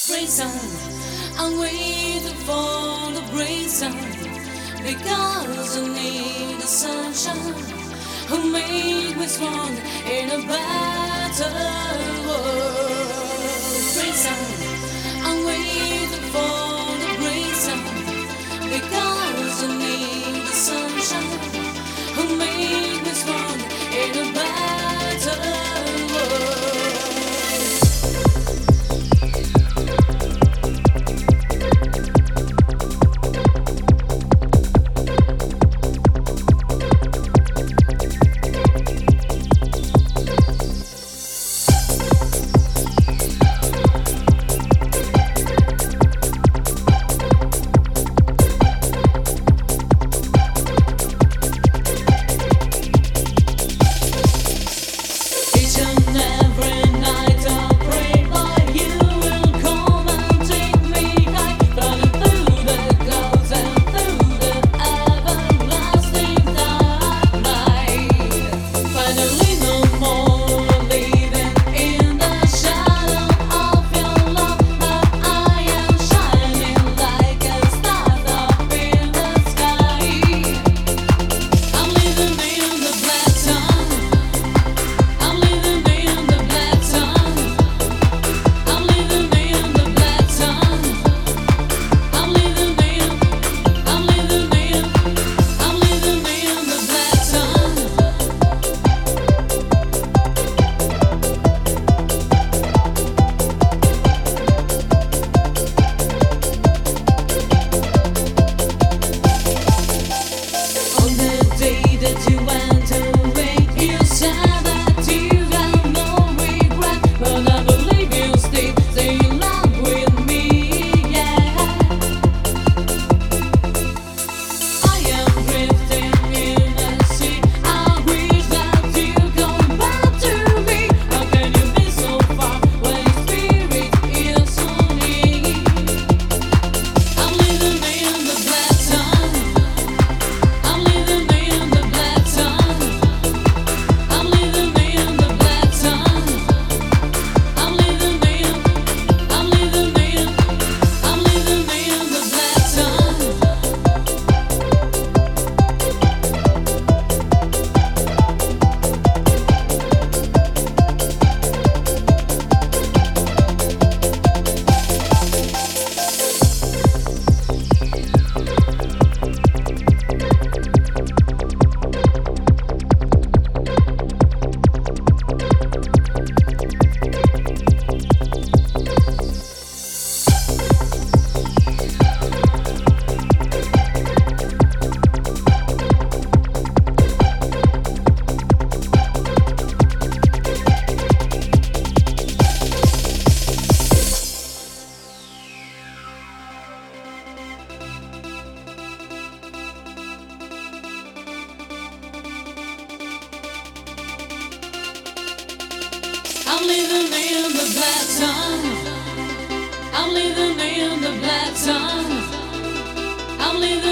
reason I'm waiting for the reason because I need the sunshine who made me strong in a better world. Reason I'm waiting for the reason because I need the sunshine who made me strong in a better world. I'm living in the black sun. I'm living in the black sun. I'm living